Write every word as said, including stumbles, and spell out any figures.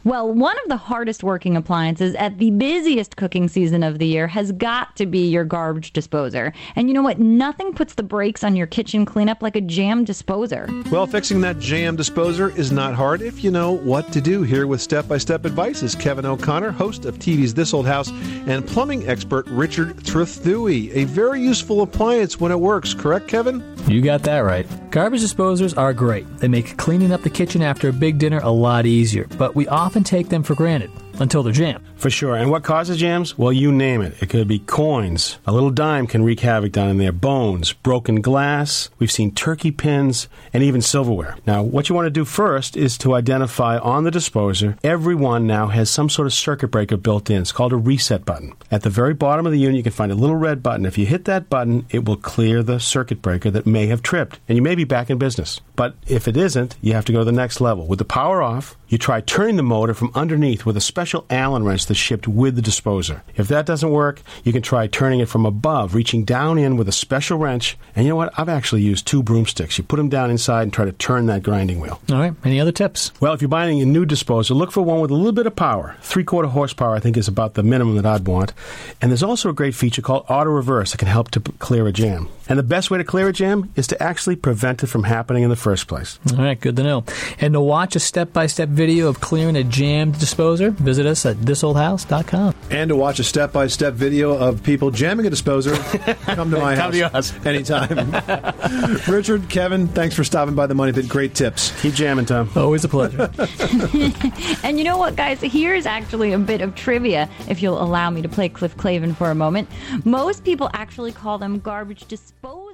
Well, one of the hardest working appliances at the busiest cooking season of the year has got to be your garbage disposer. And you know what? Nothing puts the brakes on your kitchen cleanup like a jam disposer. Well, fixing that jam disposer is not hard if you know what to do. Here with step-by-step advice is Kevin O'Connor, host of T V's This Old House, and plumbing expert Richard Trethewey. A very useful appliance when it works, correct, Kevin? You got that right. Garbage disposers are great. They make cleaning up the kitchen after a big dinner a lot easier, but we often take them for granted until they're jammed. For sure. And what causes jams? Well, you name it. It could be coins. A little dime can wreak havoc down in there. Bones, broken glass. We've seen turkey pins, and even silverware. Now, what you want to do first is to identify on the disposer, every one now has some sort of circuit breaker built in. It's called a reset button. At the very bottom of the unit, you can find a little red button. If you hit that button, it will clear the circuit breaker that may have tripped, and you may be back in business. But if it isn't, you have to go to the next level. With the power off, you try turning the motor from underneath with a special Allen wrench that's shipped with the disposer. If that doesn't work, you can try turning it from above, reaching down in with a special wrench. And you know what? I've actually used two broomsticks. You put them down inside and try to turn that grinding wheel. All right. Any other tips? Well, if you're buying a new disposer, look for one with a little bit of power. Three-quarter horsepower, I think, is about the minimum that I'd want. And there's also a great feature called auto reverse that can help to p- clear a jam. And the best way to clear a jam is to actually prevent it from happening in the first place. All right, good to know. And to watch a step-by-step video of clearing a jammed disposer, visit us at this old house dot com. And to watch a step-by-step video of people jamming a disposer, come to my come house. to your house. Anytime. Richard, Kevin, thanks for stopping by the Money Pit. Great tips. Keep jamming, Tom. Always a pleasure. And you know what, guys? Here's actually a bit of trivia, if you'll allow me to play Cliff Clavin for a moment. Most people actually call them garbage disposers.